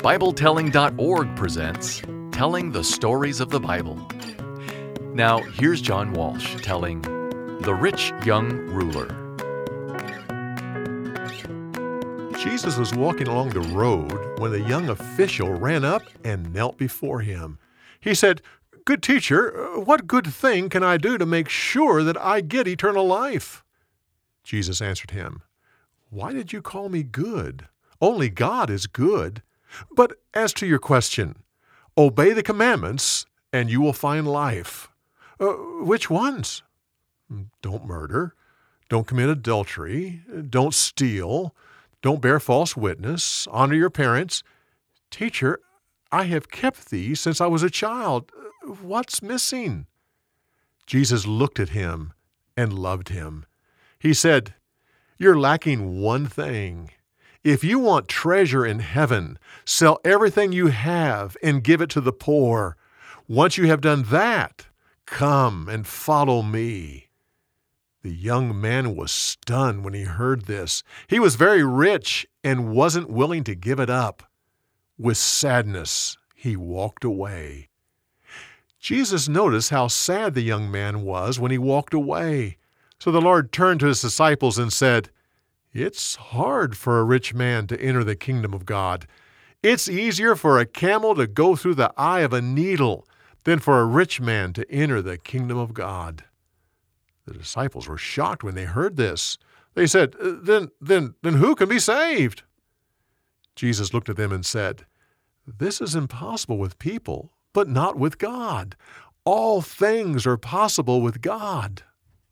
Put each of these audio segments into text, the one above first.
BibleTelling.org presents Telling the Stories of the Bible. Now, here's John Walsh telling The Rich Young Ruler. Jesus was walking along the road when a young official ran up and knelt before him. He said, "Good teacher, what good thing can I do to make sure that I get eternal life?" Jesus answered him, "Why did you call me good? Only God is good. But as to your question, obey the commandments and you will find life." Which ones? Don't murder, don't commit adultery, don't steal, don't bear false witness, honor your parents. Teacher, I have kept these since I was a child. What's missing? Jesus looked at him and loved him. He said, "You're lacking one thing. If you want treasure in heaven, sell everything you have and give it to the poor. Once you have done that, come and follow me." The young man was stunned when he heard this. He was very rich and wasn't willing to give it up. With sadness, he walked away. Jesus noticed how sad the young man was when he walked away. So the Lord turned to his disciples and said, "It's hard for a rich man to enter the kingdom of God. It's easier for a camel to go through the eye of a needle than for a rich man to enter the kingdom of God." The disciples were shocked when they heard this. They said, Then who can be saved?" Jesus looked at them and said, "This is impossible with people, but not with God. All things are possible with God."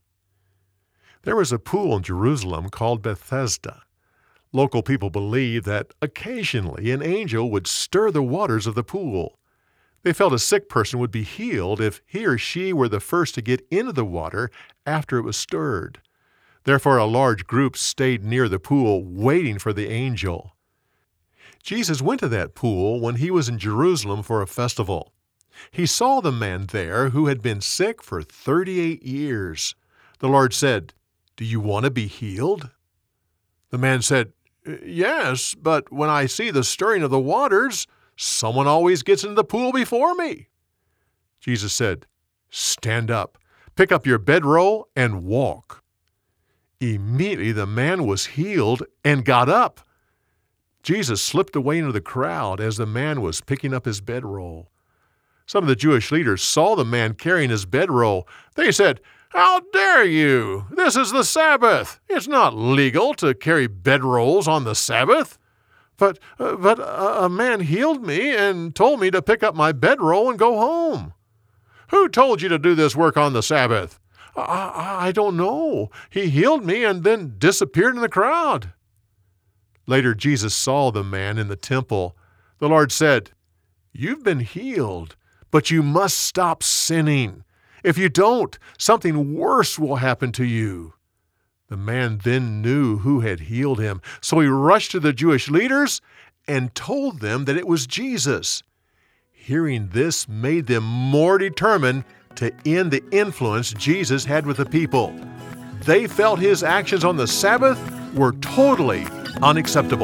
There was a pool in Jerusalem called Bethesda. Local people believed that occasionally an angel would stir the waters of the pool. They felt a sick person would be healed if he or she were the first to get into the water after it was stirred. Therefore, a large group stayed near the pool waiting for the angel. Jesus went to that pool when he was in Jerusalem for a festival. He saw the man there who had been sick for 38 years. The Lord said, "Do you want to be healed?" The man said, "Yes, but when I see the stirring of the waters, someone always gets into the pool before me." Jesus said, "Stand up, pick up your bedroll, and walk." Immediately the man was healed and got up. Jesus slipped away into the crowd as the man was picking up his bedroll. Some of the Jewish leaders saw the man carrying his bedroll. They said, "How dare you? This is the Sabbath. It's not legal to carry bedrolls on the Sabbath." But a man healed me and told me to pick up my bedroll and go home." "Who told you to do this work on the Sabbath?" I don't know. He healed me and then disappeared in the crowd." Later, Jesus saw the man in the temple. The Lord said, "You've been healed, but you must stop sinning. If you don't, something worse will happen to you." The man then knew who had healed him, so he rushed to the Jewish leaders and told them that it was Jesus. Hearing this made them more determined to end the influence Jesus had with the people. They felt his actions on the Sabbath were totally unacceptable.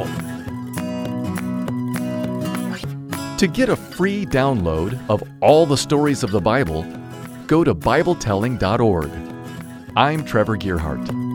To get a free download of all the stories of the Bible, go to BibleTelling.org. I'm Trevor Gearhart.